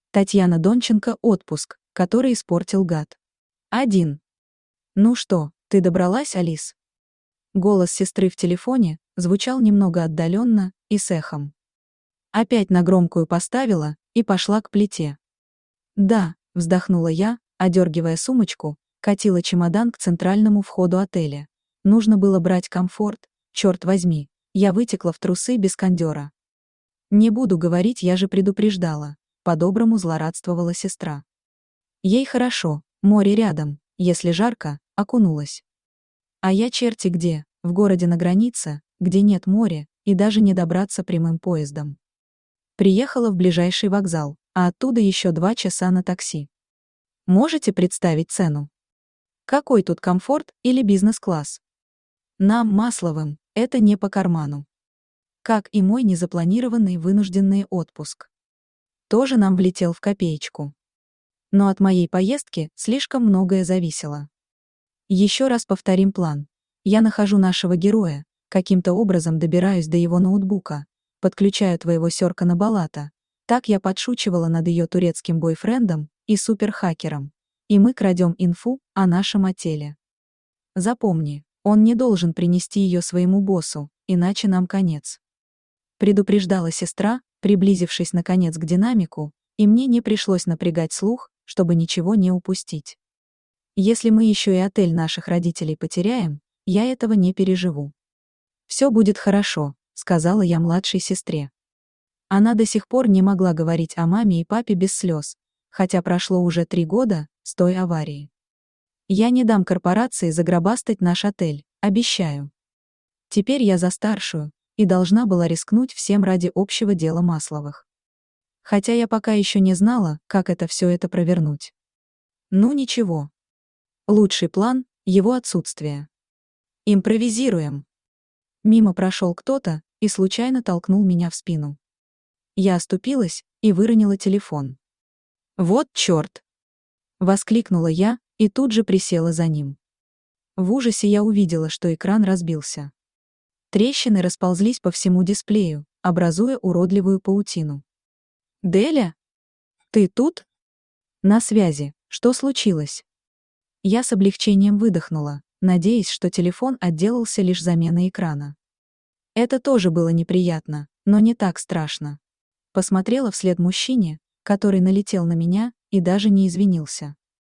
Татьяна Донченко «Отпуск, который испортил гад». 1. «Ну что, ты добралась, Алис?» Голос сестры в телефоне звучал немного отдаленно и с эхом. Опять на громкую поставила и пошла к плите. «Да», — вздохнула я, одергивая сумочку, катила чемодан к центральному входу отеля. Нужно было брать комфорт, черт возьми, я вытекла в трусы без кондера. «Не буду говорить, я же предупреждала», — по-доброму злорадствовала сестра. Ей хорошо, море рядом, если жарко, окунулась. А я черти где, в городе на границе, где нет моря, и даже не добраться прямым поездом. Приехала в ближайший вокзал, а оттуда еще 2 часа на такси. Можете представить цену? Какой тут комфорт или бизнес-класс? Нам, Масловым, это не по карману. Как и мой незапланированный вынужденный отпуск. Тоже нам влетел в копеечку. Но от моей поездки слишком многое зависело. Еще раз повторим план. Я нахожу нашего героя, каким-то образом добираюсь до его ноутбука, подключаю твоего Сёркана Балата. Так я подшучивала над ее турецким бойфрендом и суперхакером. И мы крадем инфу о нашем отеле. Запомни, он не должен принести ее своему боссу, иначе нам конец. Предупреждала сестра, приблизившись наконец к динамику, и мне не пришлось напрягать слух, чтобы ничего не упустить. Если мы еще и отель наших родителей потеряем, я этого не переживу. «Все будет хорошо», — сказала я младшей сестре. Она до сих пор не могла говорить о маме и папе без слез, хотя прошло уже 3 года с той аварии. «Я не дам корпорации загробастать наш отель, обещаю. Теперь я за старшую и должна была рискнуть всем ради общего дела Масловых. Хотя я пока еще не знала, как все это провернуть. Ну ничего. Лучший план — его отсутствие. Импровизируем». Мимо прошел кто-то и случайно толкнул меня в спину. Я оступилась и выронила телефон. «Вот чёрт!» — воскликнула я и тут же присела за ним. В ужасе я увидела, что экран разбился. Трещины расползлись по всему дисплею, образуя уродливую паутину. «Деля? Ты тут?» «На связи. Что случилось?» Я с облегчением выдохнула, надеясь, что телефон отделался лишь заменой экрана. Это тоже было неприятно, но не так страшно. Посмотрела вслед мужчине, который налетел на меня и даже не извинился.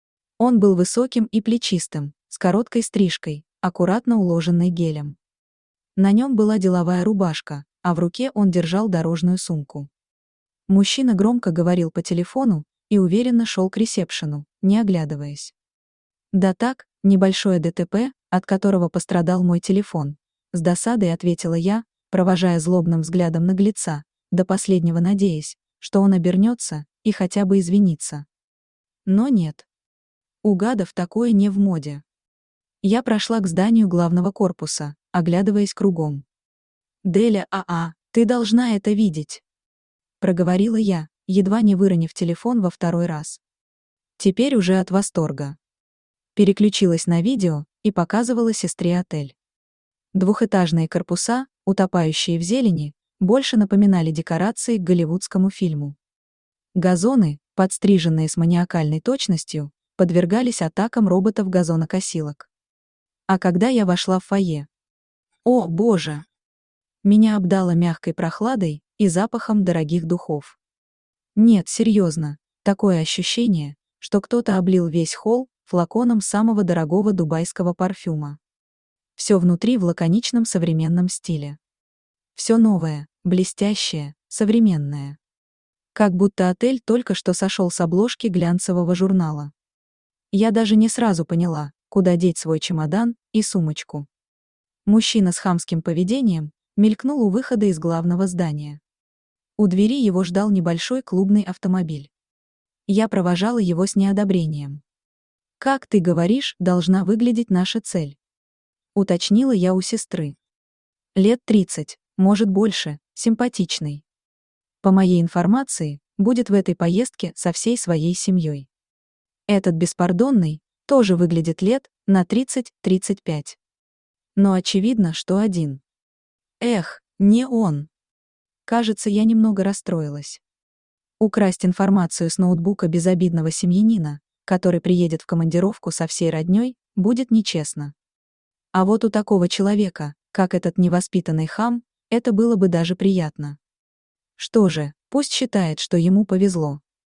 Он был высоким и плечистым, с короткой стрижкой, аккуратно уложенной гелем. На нем была деловая рубашка, а в руке он держал дорожную сумку. Мужчина громко говорил по телефону и уверенно шел к ресепшену, не оглядываясь. «Да так, небольшое ДТП, от которого пострадал мой телефон», с досадой ответила я, провожая злобным взглядом наглеца, до последнего надеясь, что он обернется и хотя бы извинится. Но нет. У гадов такое не в моде. Я прошла к зданию главного корпуса, оглядываясь кругом. «Деля, ты должна это видеть», — проговорила я, едва не выронив телефон во 2-й раз. Теперь уже от восторга. Переключилась на видео и показывала сестре отель. Двухэтажные корпуса, утопающие в зелени, больше напоминали декорации к голливудскому фильму. Газоны, подстриженные с маниакальной точностью, подвергались атакам роботов-газонокосилок. А когда я вошла в фойе... О, боже! Меня обдало мягкой прохладой и запахом дорогих духов. Нет, серьезно, такое ощущение, что кто-то облил весь холл флаконом самого дорогого дубайского парфюма. Все внутри в лаконичном современном стиле. Все новое, блестящее, современное. Как будто отель только что сошел с обложки глянцевого журнала. Я даже не сразу поняла, куда деть свой чемодан и сумочку. Мужчина с хамским поведением мелькнул у выхода из главного здания. У двери его ждал небольшой клубный автомобиль. Я провожала его с неодобрением. «Как ты говоришь, должна выглядеть наша цель?» Уточнила я у сестры. Лет 30, может больше, симпатичный. По моей информации, будет в этой поездке со всей своей семьей. Этот беспардонный тоже выглядит лет на 30-35. Но очевидно, что один. Эх, не он. Кажется, я немного расстроилась. Украсть информацию с ноутбука безобидного семьянина, который приедет в командировку со всей роднёй, будет нечестно. А вот у такого человека, как этот невоспитанный хам, это было бы даже приятно. Что же, пусть считает, что ему повезло.